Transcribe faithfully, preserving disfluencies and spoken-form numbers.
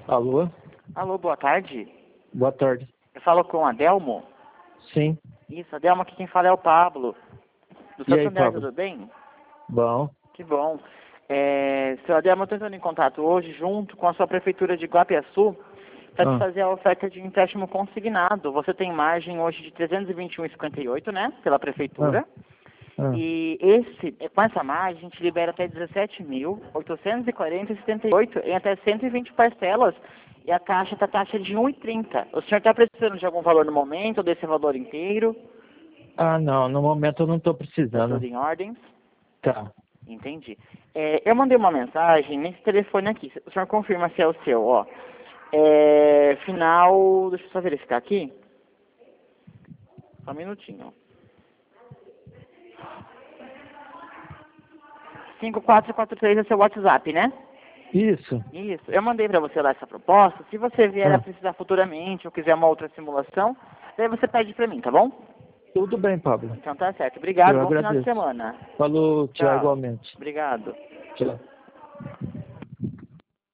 Alô? Alô, boa tarde. Boa tarde. Eu falo com a Adelmo? Sim. Isso, Adelmo, aqui quem fala é o Pablo. Do E aí, Santander, Pablo? tudo bem? Bom. Que bom. É, seu Adelmo, eu estou entrando em contato hoje junto com a sua prefeitura de Guapiaçu para te Ah, fazer a oferta de empréstimo consignado. Você tem margem hoje de trezentos e vinte e um vírgula cinquenta e oito, né? Pela ah, prefeitura. ah. E esse, com essa margem, a gente libera até dezessete mil oitocentos e quarenta vírgula setenta e oito em até cento e vinte parcelas. E a taxa está taxa de um vírgula trinta. O senhor está precisando de algum valor no momento, ou desse valor inteiro? Ah, não. No momento eu não estou Está precisando. tudo em ordem? Tá. Entendi. É, eu mandei uma mensagem nesse telefone aqui. O senhor confirma se é o seu, ó. É, final... Deixa eu só verificar aqui. Só um minutinho. cinco quatro quatro três é seu WhatsApp, né? Isso. Isso. Eu mandei para você lá essa proposta. Se você vier a Ah, precisar futuramente ou quiser uma outra simulação, daí você pede para mim, tá bom? tudo bem, Pablo. Então tá certo. Obrigado. Eu Bom final de agradeço. semana. Falou, tchau, Tchau. igualmente. Obrigado. Tchau.